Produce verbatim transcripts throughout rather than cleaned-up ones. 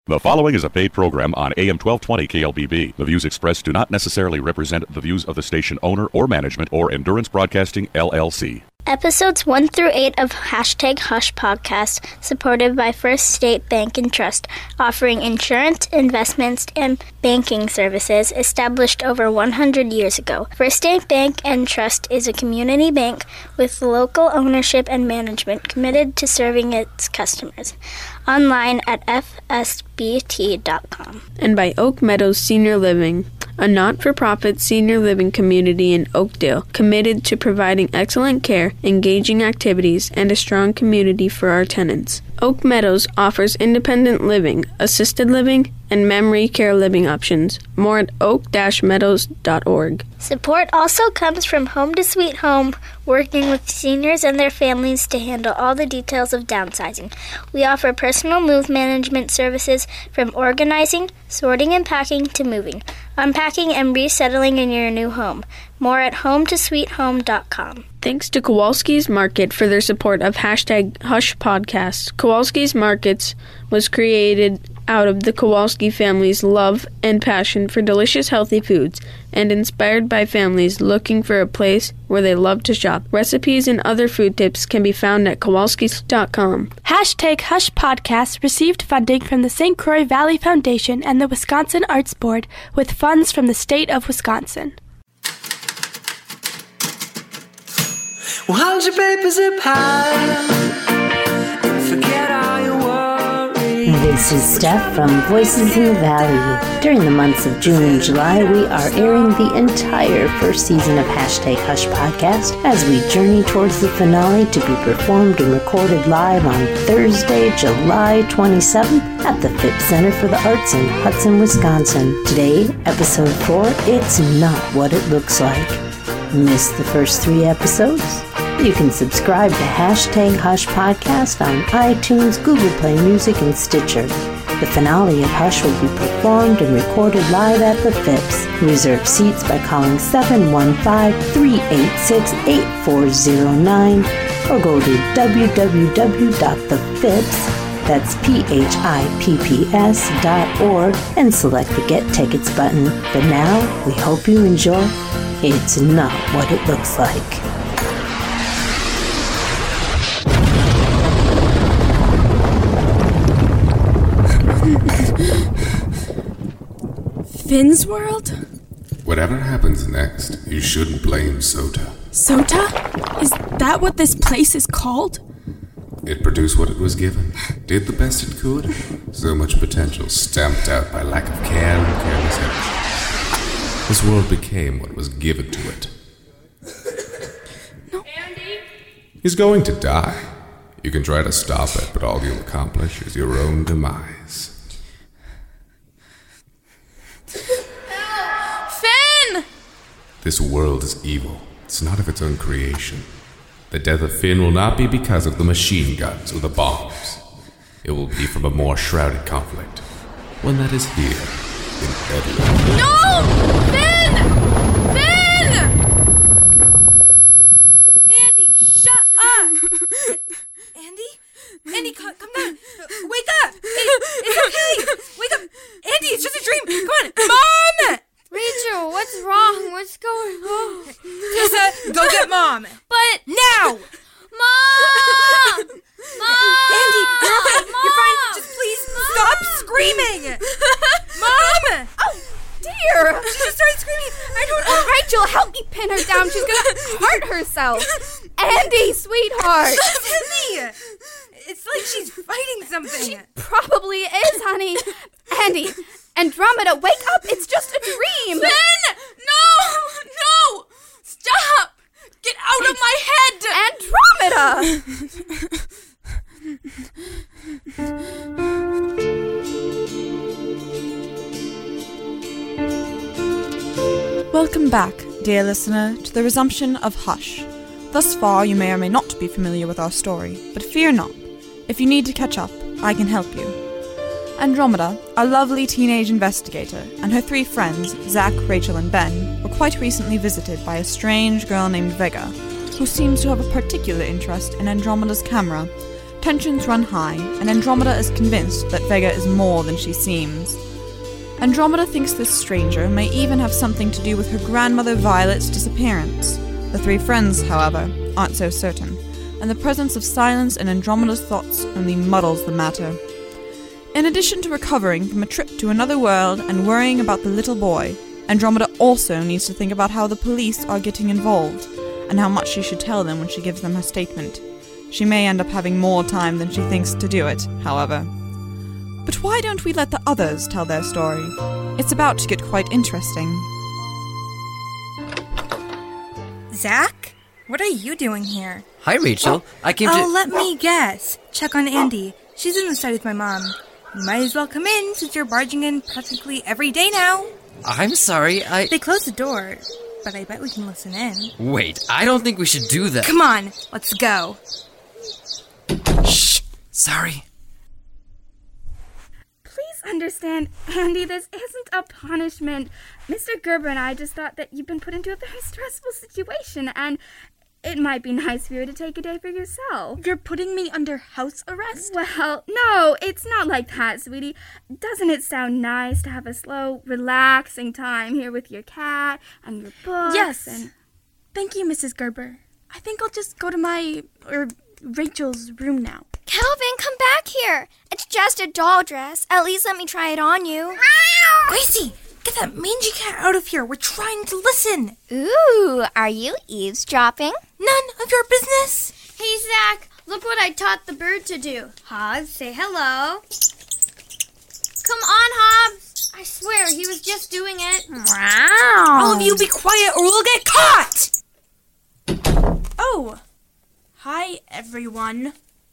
The following is a paid program on A M twelve twenty K L B B. The views expressed do not necessarily represent the views of the station owner or management or Endurance Broadcasting, L L C. Episodes one through eight of Hashtag Hush Podcast, supported by First State Bank and Trust, offering insurance, investments, and banking services established over one hundred years ago. First State Bank and Trust is a community bank with local ownership and management committed to serving its customers. Online at f s b t dot com. And by Oak Meadows Senior Living, a not-for-profit senior living community in Oakdale committed to providing excellent care, engaging activities, and a strong community for our tenants. Oak Meadows offers independent living, assisted living, and memory care living options. More at oak dash meadows dot org. Support also comes from Home to Sweet Home, working with seniors and their families to handle all the details of downsizing. We offer personal move management services from organizing, sorting and packing to moving, unpacking and resettling in your new home. More at home to sweet home dot com. Thanks to Kowalski's Market for their support of Hashtag Hush Podcast. Kowalski's Markets was created out of the Kowalski family's love and passion for delicious, healthy foods, and inspired by families looking for a place where they love to shop. Recipes and other food tips can be found at kowalskis dot com. Hashtag Hush Podcast received funding from the Saint Croix Valley Foundation and the Wisconsin Arts Board with funds from the state of Wisconsin. Well, hold your paper zip high and forget all your worries. This is Steph from Voices in the Valley. During the months of June and July, we are airing the entire first season of Hashtag Hush Podcast as we journey towards the finale to be performed and recorded live on Thursday, July twenty-seventh at the Phipps Center for the Arts in Hudson, Wisconsin. Today, episode four, It's Not What It Looks Like. Missed the first three episodes? You can subscribe to Hashtag Hush Podcast on iTunes, Google Play Music, and Stitcher. The finale of Hush will be performed and recorded live at the Phipps. Reserve seats by calling seven one five, three eight six, eight four zero nine or go to w w w dot the phipps, that's P H I P P S dot org, and select the Get Tickets button. But now, we hope you enjoy It's Not What It Looks Like. Finn's World? Whatever happens next, you shouldn't blame Sota. Sota? Is that what this place is called? It produced what it was given, did the best it could. So much potential stamped out by lack of care and careless action. This world became what was given to it. No. Andy? He's going to die. You can try to stop it, but all you'll accomplish is your own demise. Finn! This world is evil. It's not of its own creation. The death of Finn will not be because of the machine guns or the bombs. It will be from a more shrouded conflict. One that is here, in Edward. No! Finn! Finn! Andy, shut up! Andy? Andy, come, come down. Wake up! It, it's okay! Wake up! Andy, it's just a dream! Come on! Mom! Rachel, what's wrong? What's going on? Tessa, go get Mom! But... Now! Mom! Mom! Andy, you're okay. Mom! You're fine. Just please Mom! stop screaming! Mom! Oh, dear! She just started screaming. I don't know. Oh, Rachel, help me pin her down. She's gonna hurt herself. Andy, sweetheart. Timmy! It's like she's fighting something. She probably is, honey. Andy, Andromeda, wake up. It's just a dream. Finn! No! No! Stop! Get out of my head! Andromeda! Welcome back, dear listener, to the resumption of Hush. Thus far, you may or may not be familiar with our story, but fear not. If you need to catch up, I can help you. Andromeda, a lovely teenage investigator, and her three friends, Zach, Rachel, and Ben, were quite recently visited by a strange girl named Vega, who seems to have a particular interest in Andromeda's camera. Tensions run high, and Andromeda is convinced that Vega is more than she seems. Andromeda thinks this stranger may even have something to do with her grandmother Violet's disappearance. The three friends, however, aren't so certain, and the presence of silence in Andromeda's thoughts only muddles the matter. In addition to recovering from a trip to another world and worrying about the little boy, Andromeda also needs to think about how the police are getting involved, and how much she should tell them when she gives them her statement. She may end up having more time than she thinks to do it, however. But why don't we let the others tell their story? It's about to get quite interesting. Zach? What are you doing here? Hi, Rachel. I came oh, to... let me guess. Check on Andy. She's in the study with my mom. You might as well come in since you're barging in practically every day now. I'm sorry, I... They closed the door, but I bet we can listen in. Wait, I don't think we should do that. Come on, let's go. Shh! Sorry. Please understand, Andy, this isn't a punishment. Mister Gerber and I just thought that you've been put into a very stressful situation, and it might be nice for you to take a day for yourself. You're putting me under house arrest? Well, no, it's not like that, sweetie. Doesn't it sound nice to have a slow, relaxing time here with your cat and your books? Yes. And... Thank you, Missus Gerber. I think I'll just go to my, or Rachel's room now. Calvin, come back here. It's just a doll dress. At least let me try it on you. Gracie, get that mangy cat out of here. We're trying to listen. Ooh, are you eavesdropping? None of your business. Hey, Zach, look what I taught the bird to do. Hobbs, say hello. Come on, Hobbs. I swear, he was just doing it. Wow. All of you be quiet or we'll get caught. Oh. Hi, everyone.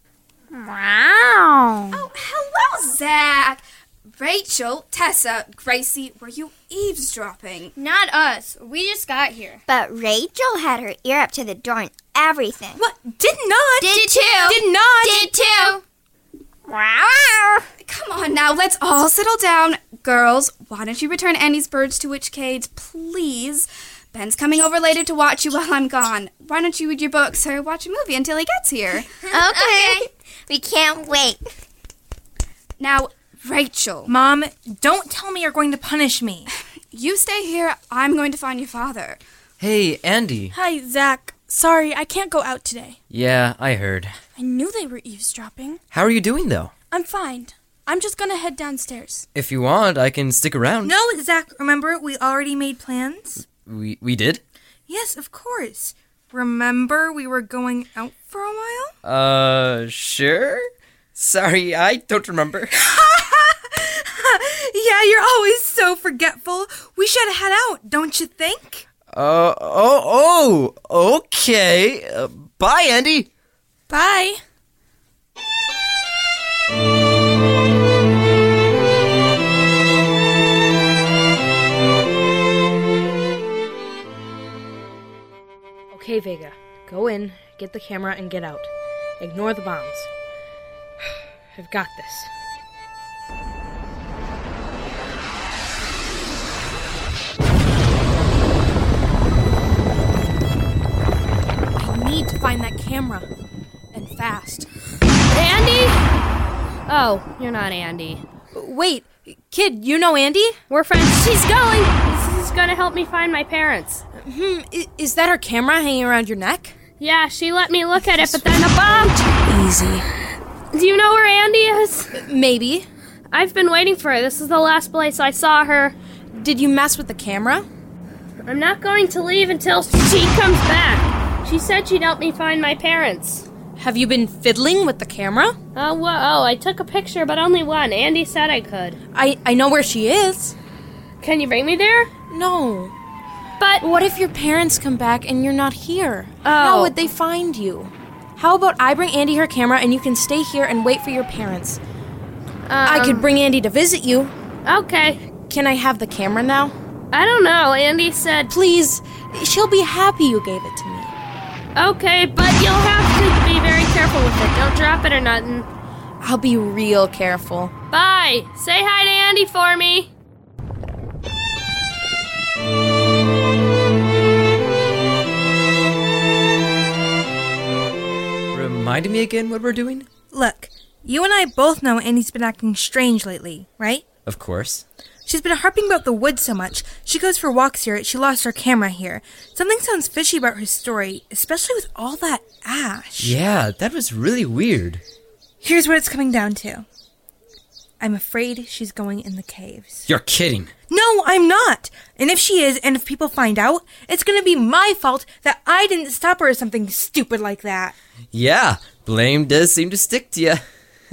Wow. Oh, hello, Zach. Rachel, Tessa, Gracie, were you eavesdropping? Not us. We just got here. But Rachel had her ear up to the door and everything. What? Did not. Did, Did too. Did not. Did too. Wow. Come on now, let's all settle down. Girls, why don't you return Andy's birds to Witch Cage, please? Ben's coming over later to watch you while I'm gone. Why don't you read your books or watch a movie until he gets here? Okay. We can't wait. Now, Rachel. Mom, don't tell me you're going to punish me. You stay here. I'm going to find your father. Hey, Andy. Hi, Zach. Sorry, I can't go out today. Yeah, I heard. I knew they were eavesdropping. How are you doing, though? I'm fine. I'm just gonna head downstairs. If you want, I can stick around. No, Zach, remember, we already made plans? We we did? Yes, of course. Remember we were going out for a while? Uh, sure? Sorry, I don't remember. Yeah, you're always so forgetful. We should head out, don't you think? Uh, oh, oh, okay. Uh, bye, Andy. Bye. Okay, Vega. Go in, get the camera, and get out. Ignore the bombs. I've got this. I need to find that camera. And fast. Andy? Oh, you're not Andy. Wait, kid, you know Andy? We're friends. She's going! This is gonna help me find my parents. Hmm, is that her camera hanging around your neck? Yeah, she let me look at it, but then the bomb... Easy. Do you know where Andy is? Maybe. I've been waiting for her. This is the last place I saw her. Did you mess with the camera? I'm not going to leave until she comes back. She said she'd help me find my parents. Have you been fiddling with the camera? Oh, well, oh, I took a picture, but only one. Andy said I could. I, I know where she is. Can you bring me there? No. But... What if your parents come back and you're not here? Oh. How would they find you? How about I bring Andy her camera and you can stay here and wait for your parents? Um, I could bring Andy to visit you. Okay. Can I have the camera now? I don't know. Andy said... Please, she'll be happy you gave it to me. Okay, but you'll have to be very careful with it. Don't drop it or nothing. I'll be real careful. Bye. Say hi to Andy for me. Remind me again what we're doing? Look, you and I both know Andy's been acting strange lately, right? Of course. She's been harping about the woods so much. She goes for walks here. She lost her camera here. Something sounds fishy about her story, especially with all that ash. Yeah, that was really weird. Here's what it's coming down to. I'm afraid she's going in the caves. You're kidding. No, I'm not. And if she is, and if people find out, it's going to be my fault that I didn't stop her or something stupid like that. Yeah, blame does seem to stick to you.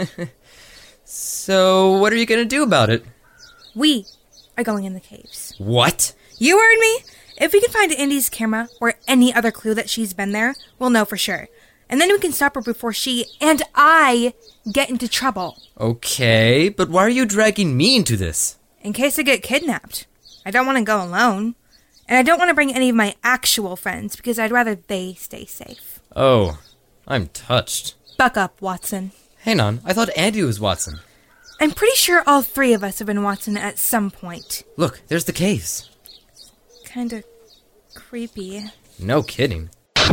So, what are you going to do about it? We are going in the caves. What? You heard me? If we can find Andy's camera or any other clue that she's been there, we'll know for sure. And then we can stop her before she and I get into trouble. Okay, but why are you dragging me into this? In case I get kidnapped. I don't want to go alone. And I don't want to bring any of my actual friends because I'd rather they stay safe. Oh, I'm touched. Buck up, Watson. Hang on, I thought Andy was Watson. I'm pretty sure all three of us have been Watson at some point. Look, there's the caves. Kinda creepy. No kidding.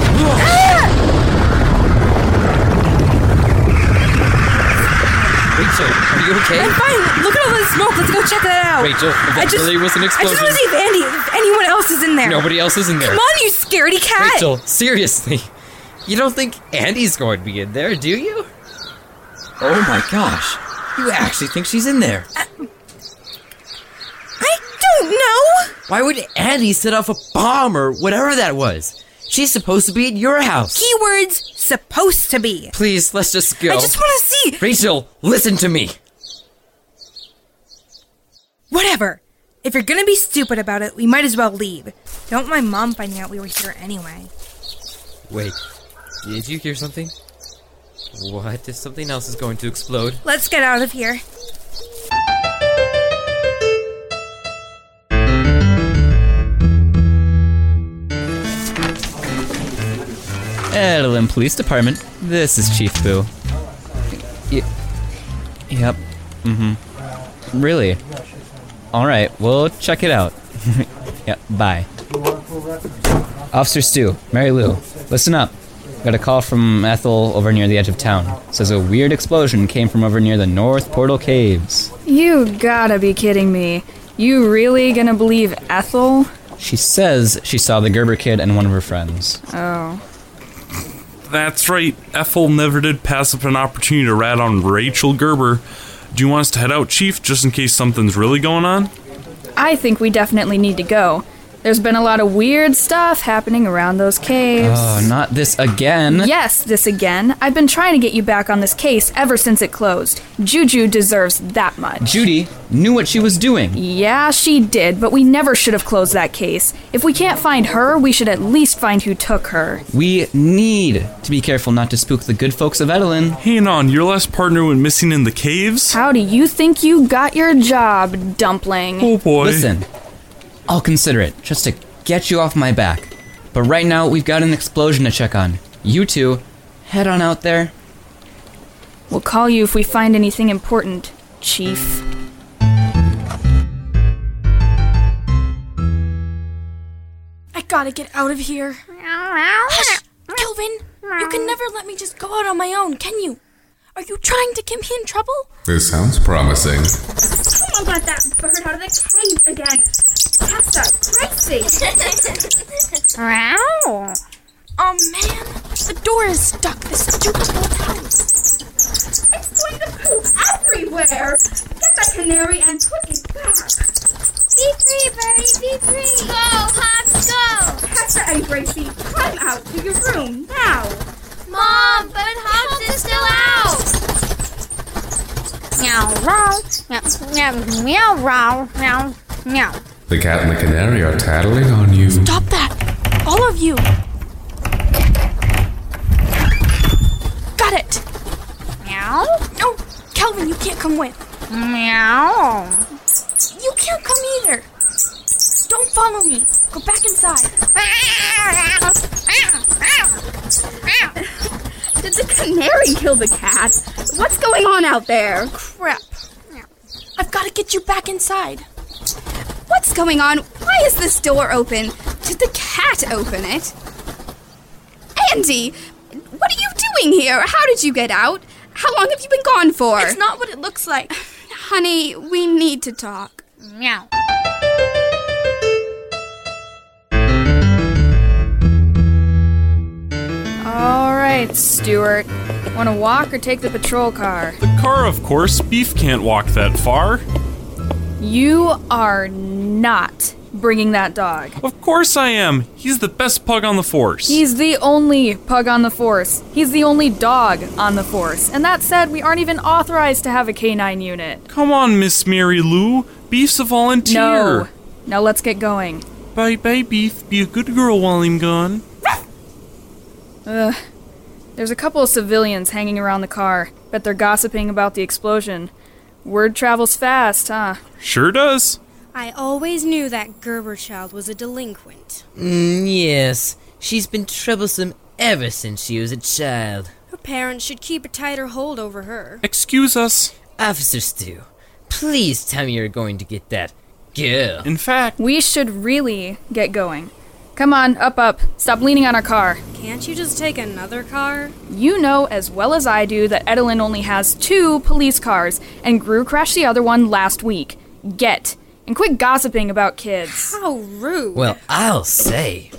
Rachel, are you okay? I'm fine. Look at all this smoke. Let's go check that out. Rachel, that just, really was an explosion. I just want to see if Andy, if anyone else is in there. Nobody else is in there. Come on, you scaredy cat. Rachel, seriously. You don't think Andy's going to be in there, do you? Oh my gosh. You actually think she's in there? Uh, I don't know. Why would Andy set off a bomb or whatever that was? She's supposed to be at your house. Keywords, supposed to be. Please, let's just go. I just want to see. Rachel, listen to me. Whatever. If you're going to be stupid about it, we might as well leave. Don't mind Mom finding out we were here anyway. Wait, did you hear something? What if something else is going to explode? Let's get out of here. Edelin Police Department. This is Chief Boo. Y- yep. Mm-hmm. Really? Alright, we'll check it out. Yeah, bye. Officer Stu, Mary Lou, listen up. Got a call from Ethel over near the edge of town. Says a weird explosion came from over near the North Portal Caves. You gotta be kidding me. You really gonna believe Ethel? She says she saw the Gerber kid and one of her friends. Oh. That's right. Ethel never did pass up an opportunity to rat on Rachel Gerber. Do you want us to head out, Chief, just in case something's really going on? I think we definitely need to go. There's been a lot of weird stuff happening around those caves. Oh, not this again. Yes, this again. I've been trying to get you back on this case ever since it closed. Juju deserves that much. Judy knew what she was doing. Yeah, she did, but we never should have closed that case. If we can't find her, we should at least find who took her. We need to be careful not to spook the good folks of Edelin. Hang on, your last partner went missing in the caves? How do you think you got your job, Dumpling? Oh boy. Listen. I'll consider it, just to get you off my back. But right now, we've got an explosion to check on. You two, head on out there. We'll call you if we find anything important, Chief. I gotta get out of here. Hush! Kelvin, you can never let me just go out on my own, can you? Are you trying to get me in trouble? This sounds promising. Oh, got that bird out of the cage again. That's crazy. Wow. Oh man, the door is stuck. This stupid old house. It's going to poop everywhere. Get that canary and put it back. Be free, Birdie, be free. Go, Hops, go. Tessa and Gracie, climb out to your room now. Mom, but Hops is still out. Meow, meow, meow, meow, meow, meow, meow. The cat and the canary are tattling on you. Stop that! All of you! Got it! Meow? No, Kelvin, you can't come with. Meow. You can't come either. Don't follow me. Go back inside. Did the canary kill the cat? What's going on out there? Crap. I've got to get you back inside. What's going on? Why is this door open? Did the cat open it? Andy, what are you doing here? How did you get out? How long have you been gone for? It's not what it looks like. Honey, we need to talk. Meow. All right, Stuart. Want to walk or take the patrol car? The car, of course. Beef can't walk that far. You are not bringing that dog. Of course I am. He's the best pug on the force. He's the only pug on the force. He's the only dog on the force. And that said, we aren't even authorized to have a canine unit. Come on, Miss Mary Lou. Beef's a volunteer. No. Now let's get going. Bye-bye, Beef. Be a good girl while I'm gone. Ugh. There's a couple of civilians hanging around the car. Bet they're gossiping about the explosion. Word travels fast, huh? Sure does. I always knew that Gerber child was a delinquent. Mm, yes. She's been troublesome ever since she was a child. Her parents should keep a tighter hold over her. Excuse us. Officer Stu, please tell me you're going to get that girl. In fact, we should really get going. Come on, up, up. Stop leaning on our car. Can't you just take another car? You know as well as I do that Edelin only has two police cars, and Gru crashed the other one last week. Get. And quit gossiping about kids. How rude. Well, I'll say.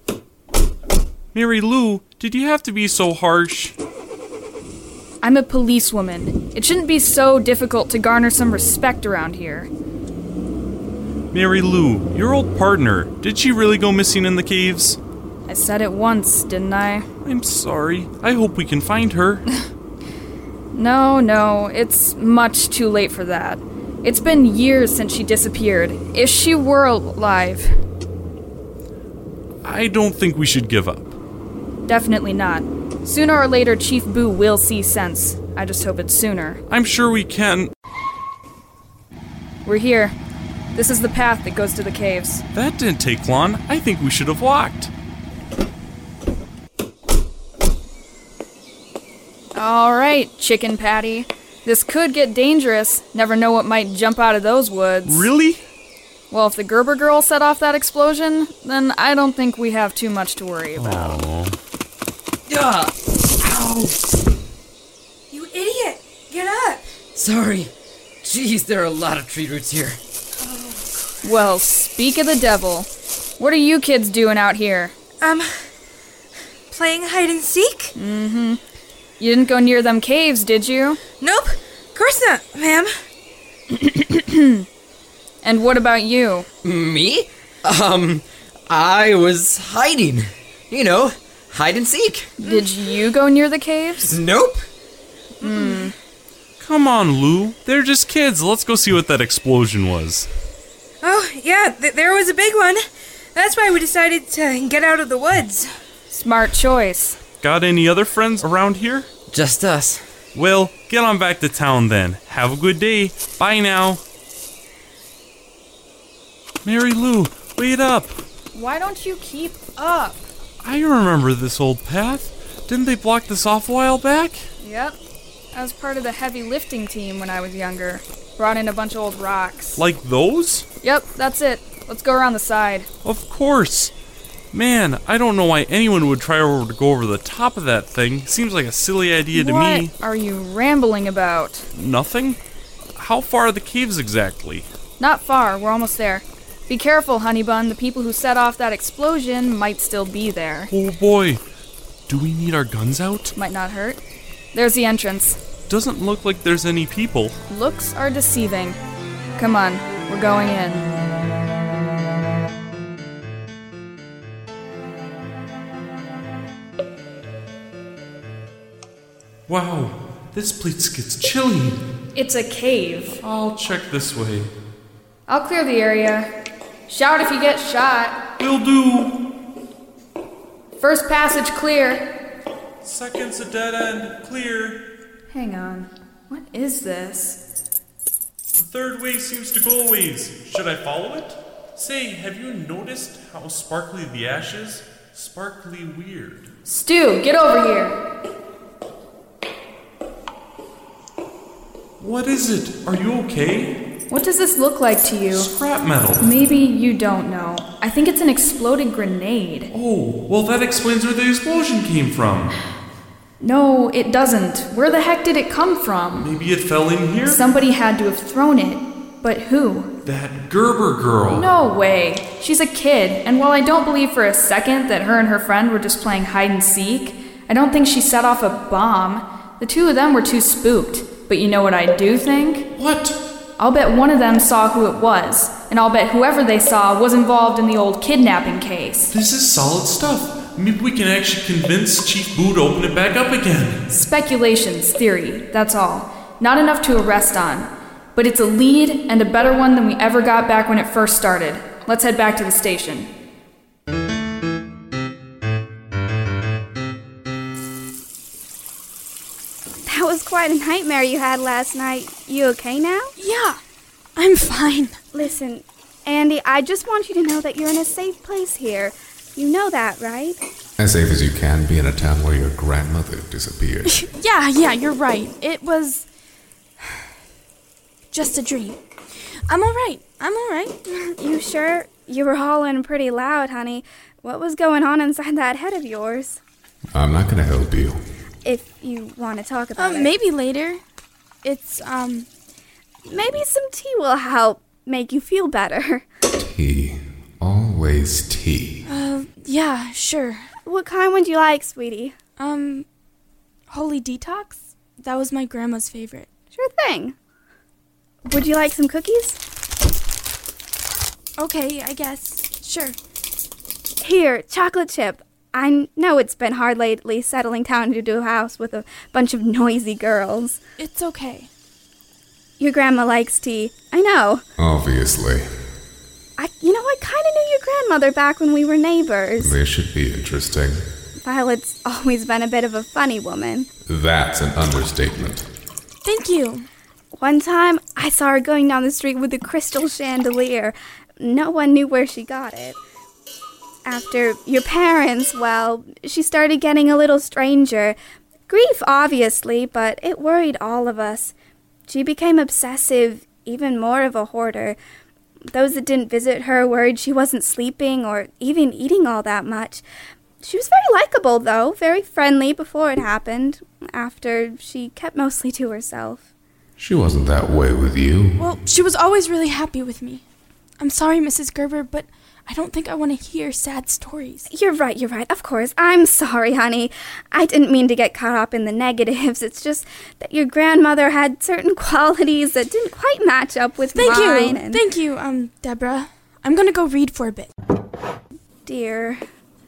Mary Lou, did you have to be so harsh? I'm a policewoman. It shouldn't be so difficult to garner some respect around here. Mary Lou, your old partner, did she really go missing in the caves? I said it once, didn't I? I'm sorry. I hope we can find her. No, no, it's much too late for that. It's been years since she disappeared. If she were alive... I don't think we should give up. Definitely not. Sooner or later, Chief Boo will see sense. I just hope it's sooner. I'm sure we can. We're here. This is the path that goes to the caves. That didn't take long. I think we should have walked. All right, chicken patty. This could get dangerous. Never know what might jump out of those woods. Really? Well, if the Gerber girl set off that explosion, then I don't think we have too much to worry about. Ah! Ow! You idiot! Get up! Sorry. Jeez, there are a lot of tree roots here. Well, speak of the devil. What are you kids doing out here? Um, playing hide and seek? Mm-hmm. You didn't go near them caves, did you? Nope. Of course not, ma'am. And what about you? Me? Um, I was hiding. You know, hide and seek. Did you go near the caves? Nope. Hmm. Come on, Lou. They're just kids. Let's go see what that explosion was. Oh, yeah, th- there was a big one. That's why we decided to get out of the woods. Smart choice. Got any other friends around here? Just us. Well, get on back to town then. Have a good day. Bye now. Mary Lou, wait up. Why don't you keep up? I remember this old path. Didn't they block this off a while back? Yep. I was part of the heavy lifting team when I was younger. Brought in a bunch of old rocks. Like those? Yep, that's it. Let's go around the side. Of course. Man, I don't know why anyone would try over to go over the top of that thing. Seems like a silly idea to what me. What are you rambling about? Nothing? How far are the caves exactly? Not far. We're almost there. Be careful, Honeybun. The people who set off that explosion might still be there. Oh boy. Do we need our guns out? Might not hurt. There's the entrance. Doesn't look like there's any people. Looks are deceiving. Come on, we're going in. Wow, this place gets chilly. It's a cave. I'll check this way. I'll clear the area. Shout if you get shot. Will do. First passage clear. Second's a dead end. Clear. Hang on. What is this? The third way seems to go a ways. Should I follow it? Say, have you noticed how sparkly the ash is? Sparkly weird. Stu, get over here. What is it? Are you okay? What does this look like to you? Scrap metal. Maybe you don't know. I think it's an exploded grenade. Oh, well that explains where the explosion came from. No, it doesn't. Where the heck did it come from? Maybe it fell in here? Somebody had to have thrown it. But who? That Gerber girl. No way. She's a kid, and while I don't believe for a second that her and her friend were just playing hide and seek, I don't think she set off a bomb. The two of them were too spooked. But you know what I do think? What? I'll bet one of them saw who it was, and I'll bet whoever they saw was involved in the old kidnapping case. This is solid stuff. Maybe we can actually convince Chief Boo to open it back up again. Speculations, theory, that's all. Not enough to arrest on. But it's a lead and a better one than we ever got back when it first started. Let's head back to the station. That was quite a nightmare you had last night. You okay now? Yeah, I'm fine. Listen, Andy, I just want you to know that you're in a safe place here. You know that, right? As safe as you can be in a town where your grandmother disappeared. Yeah, yeah, you're right. It was just a dream. I'm all right. I'm all right. You sure? You were hollering pretty loud, honey. What was going on inside that head of yours? I'm not gonna help you. If you want to talk about Um, it. maybe later. It's, um... Maybe some tea will help make you feel better. Tea. Always tea. Uh, yeah, sure. What kind would you like, sweetie? Um, Holy Detox? That was my grandma's favorite. Sure thing. Would you like some cookies? Okay, I guess. Sure. Here, chocolate chip. I know it's been hard lately settling down into a house with a bunch of noisy girls. It's okay. Your grandma likes tea. I know. Obviously. I, you know, I kind of knew your grandmother back when we were neighbors. This should be interesting. Violet's always been a bit of a funny woman. That's an understatement. Thank you. One time, I saw her going down the street with a crystal chandelier. No one knew where she got it. After your parents, well, she started getting a little stranger. Grief, obviously, but it worried all of us. She became obsessive, even more of a hoarder. Those that didn't visit her worried she wasn't sleeping or even eating all that much. She was very likable, though, very friendly before it happened. After, she kept mostly to herself. She wasn't that way with you. Well, she was always really happy with me. I'm sorry, Missus Gerber, but I don't think I want to hear sad stories. You're right, you're right. Of course. I'm sorry, honey. I didn't mean to get caught up in the negatives. It's just that your grandmother had certain qualities that didn't quite match up with Thank mine. you. And Thank you, um, Deborah. I'm going to go read for a bit. Dear.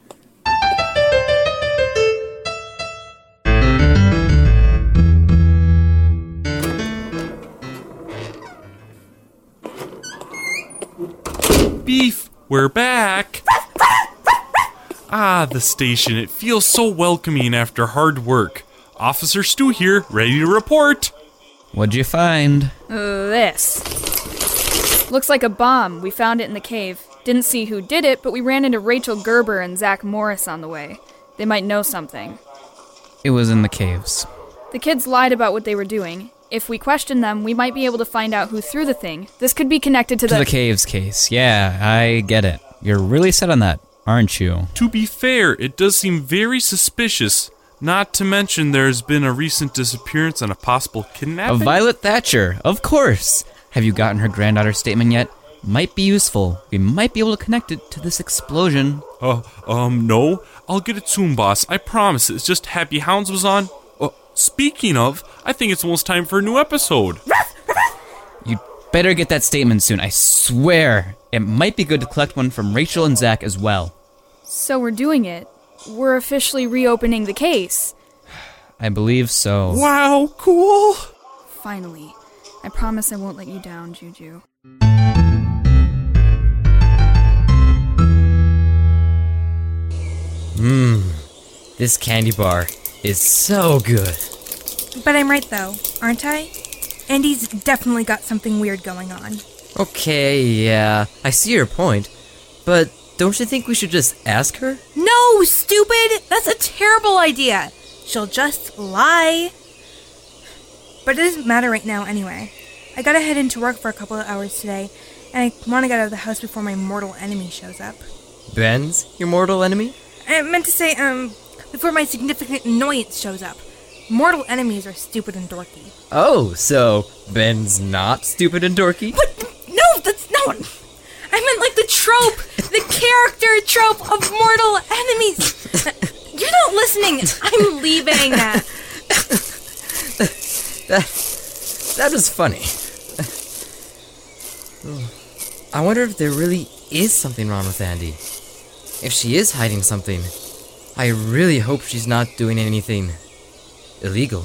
Beef, we're back. Ah, the station. It feels so welcoming after hard work. Officer Stu here, ready to report. What'd you find? Uh, this. Looks like a bomb. We found it in the cave. Didn't see who did it, but we ran into Rachel Gerber and Zach Morris on the way. They might know something. It was in the caves. The kids lied about what they were doing. If we question them, we might be able to find out who threw the thing. This could be connected to, To the... the caves case. Yeah, I get it. You're really set on that, aren't you? To be fair, it does seem very suspicious. Not to mention there's been a recent disappearance and a possible kidnapping. Of Violet Thatcher, of course. Have you gotten her granddaughter's statement yet? Might be useful. We might be able to connect it to this explosion. Uh, um, no. I'll get it soon, boss. I promise. It's just Happy Hounds was on. Uh, speaking of, I think it's almost time for a new episode. You better get that statement soon, I swear. It might be good to collect one from Rachel and Zach as well. So we're doing it. We're officially reopening the case. I believe so. Wow, cool. Finally. I promise I won't let you down, Juju. Mmm, this candy bar is so good. But I'm right, though, aren't I? Andy's definitely got something weird going on. Okay, yeah, I see your point. But don't you think we should just ask her? No, stupid! That's a terrible idea. She'll just lie. But it doesn't matter right now anyway. I gotta head into work for a couple of hours today, and I want to get out of the house before my mortal enemy shows up. Ben's your mortal enemy? I meant to say, um, before my significant annoyance shows up. Mortal enemies are stupid and dorky. Oh, so Ben's not stupid and dorky? But no, that's not... I meant like the trope, the character trope of mortal enemies. You're not listening. I'm leaving. that, that was funny. I wonder if there really is something wrong with Andy. If she is hiding something, I really hope she's not doing anything illegal.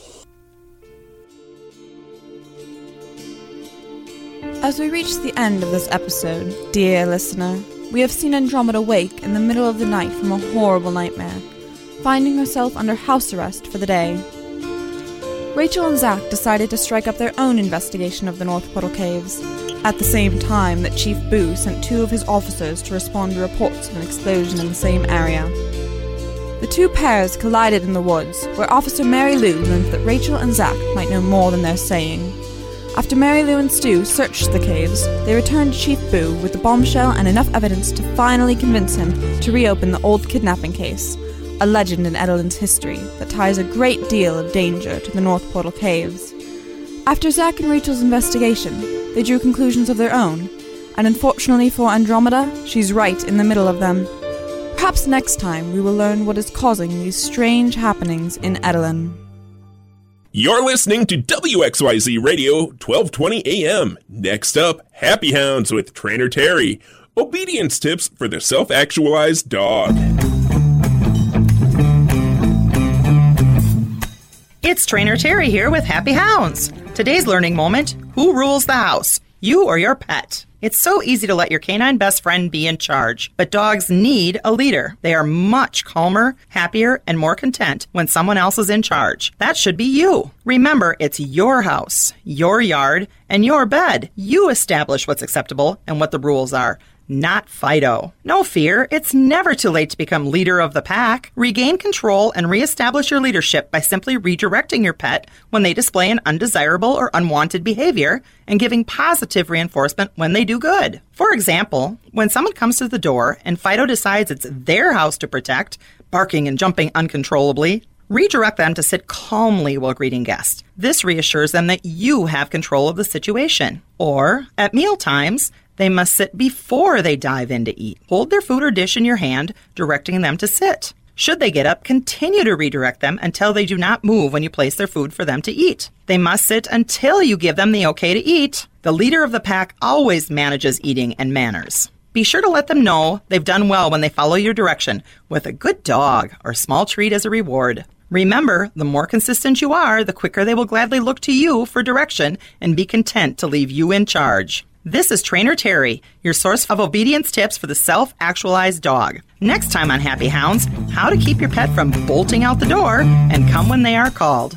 As we reach the end of this episode, dear listener, we have seen Andromeda wake in the middle of the night from a horrible nightmare, finding herself under house arrest for the day. Rachel and Zach decided to strike up their own investigation of the North Portal Caves, at the same time that Chief Boo sent two of his officers to respond to reports of an explosion in the same area. The two pairs collided in the woods, where Officer Mary Lou learned that Rachel and Zach might know more than they're saying. After Mary Lou and Stu searched the caves, they returned to Chief Boo with the bombshell and enough evidence to finally convince him to reopen the old kidnapping case, a legend in Edellin's history that ties a great deal of danger to the North Portal Caves. After Zach and Rachel's investigation, they drew conclusions of their own, and unfortunately for Andromeda, she's right in the middle of them. Perhaps next time we will learn what is causing these strange happenings in Edelin. You're listening to W X Y Z Radio, twelve twenty A M. Next up, Happy Hounds with Trainer Terry. Obedience tips for the self-actualized dog. It's Trainer Terry here with Happy Hounds. Today's learning moment, who rules the house? You or your pet? It's so easy to let your canine best friend be in charge, but dogs need a leader. They are much calmer, happier, and more content when someone else is in charge. That should be you. Remember, it's your house, your yard, and your bed. You establish what's acceptable and what the rules are. Not Fido. No fear, it's never too late to become leader of the pack. Regain control and reestablish your leadership by simply redirecting your pet when they display an undesirable or unwanted behavior and giving positive reinforcement when they do good. For example, when someone comes to the door and Fido decides it's their house to protect, barking and jumping uncontrollably, redirect them to sit calmly while greeting guests. This reassures them that you have control of the situation. Or, at meal times, they must sit before they dive in to eat. Hold their food or dish in your hand, directing them to sit. Should they get up, continue to redirect them until they do not move when you place their food for them to eat. They must sit until you give them the okay to eat. The leader of the pack always manages eating and manners. Be sure to let them know they've done well when they follow your direction with a good dog or small treat as a reward. Remember, the more consistent you are, the quicker they will gladly look to you for direction and be content to leave you in charge. This is Trainer Terry, your source of obedience tips for the self-actualized dog. Next time on Happy Hounds, how to keep your pet from bolting out the door and come when they are called.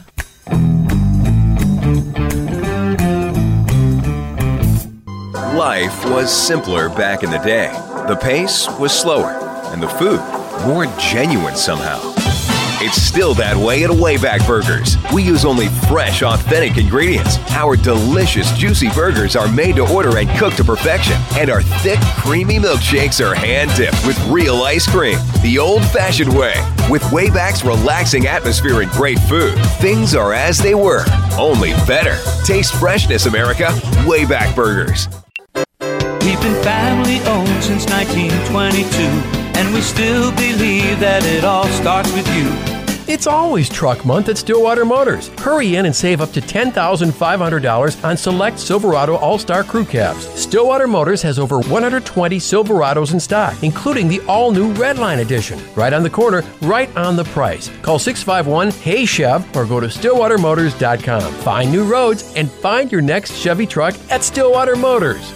Life was simpler back in the day. The pace was slower, and the food more genuine somehow. It's still that way at Wayback Burgers. We use only fresh, authentic ingredients. Our delicious, juicy burgers are made to order and cooked to perfection. And our thick, creamy milkshakes are hand-dipped with real ice cream, the old-fashioned way. With Wayback's relaxing atmosphere and great food, things are as they were, only better. Taste freshness, America. Wayback Burgers. We've been family-owned since nineteen twenty-two. And we still believe that it all starts with you. It's always Truck Month at Stillwater Motors. Hurry in and save up to ten thousand five hundred dollars on select Silverado All-Star Crew Cabs. Stillwater Motors has over one hundred twenty Silverados in stock, including the all-new Redline Edition. Right on the corner, right on the price. Call six five one, H E Y, Chev or go to stillwater motors dot com. Find new roads and find your next Chevy truck at Stillwater Motors.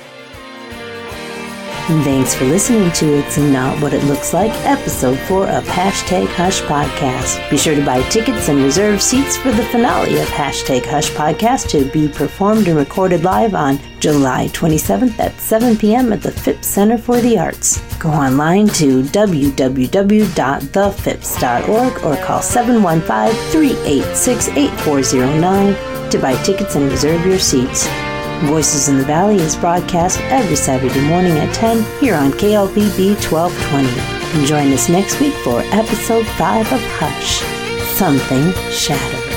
Thanks for listening to It's Not What It Looks Like, episode four of Hashtag Hush Podcast. Be sure to buy tickets and reserve seats for the finale of Hashtag Hush Podcast to be performed and recorded live on July twenty-seventh at seven p.m. at the Phipps Center for the Arts. Go online to w w w dot the phipps dot org or call seven one five, three eight six, eight four zero nine to buy tickets and reserve your seats. Voices in the Valley is broadcast every Saturday morning at ten here on K L P B twelve twenty. And join us next week for episode five of Hush, Something Shattered.